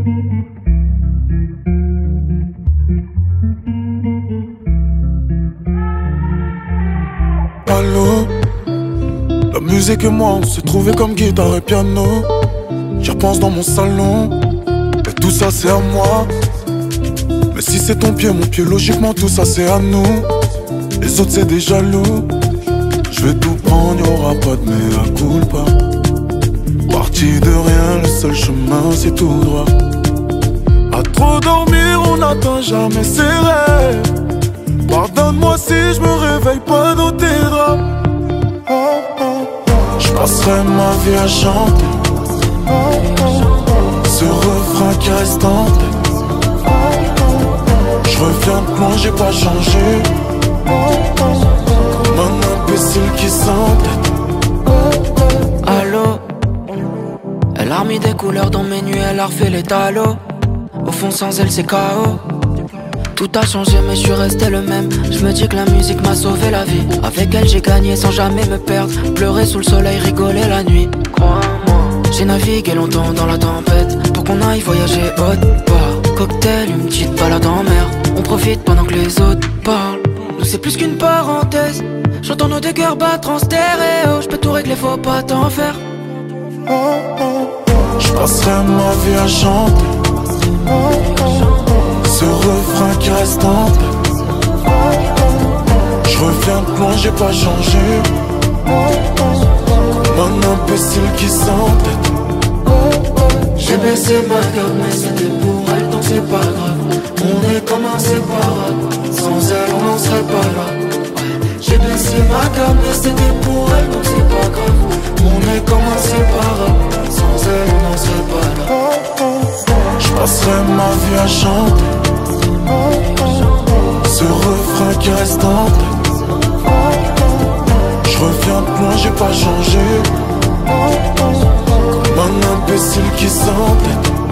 Allô, la musique et moi on s'est trouvés comme guitare et piano. J'y repense dans mon salon, et tout ça c'est à moi. Mais si c'est ton pied, mon pied, logiquement tout ça c'est à nous. Les autres c'est des jaloux. Je vais tout prendre, y'aura pas de mea culpa. Parti de rien, le seul chemin c'est tout droit. À trop dormir, on n'atteint jamais ses rêves. Pardonne-moi si je me réveille pas dans tes draps. Je passerai ma vie à chanter ce refrain qui reste en tête. Je reviens de loin, j'ai pas changé, comme un imbécile qui s'entête. Allô, elle a remis des couleurs dans mes nuits, elle a refait les talos. Au fond sans elle c'est chaos. Tout a changé mais je suis resté le même. Je me dis que la musique m'a sauvé la vie. Avec elle j'ai gagné sans jamais me perdre. Pleurer sous le soleil, rigoler la nuit. Crois-moi, j'ai navigué longtemps dans la tempête pour qu'on aille voyager haute part. Cocktail, une petite balade en mer. On profite pendant que les autres parlent. Nous c'est plus qu'une parenthèse. J'entends nos deux cœurs battre en stéréo. Je peux tout régler, faut pas t'en faire. Je passerai ma vie à chanter ce refrain qui reste en tête. Je reviens de loin, j'ai pas changé, comme un imbécile qui s'entête. J'ai baissé ma garde mais c'était pour elle donc c'est pas grave. On est comme inséparables, sans elle on n'en serait pas là. J'ai baissé ma garde mais c'était pour elle donc c'est pas grave. On est comme inséparables, sans elle on n'en serait pas là. Je passerai ma vie à chanter ce refrain qui reste en tête. Je reviens de loin, j'ai pas changé, comme un imbécile qui s'entête.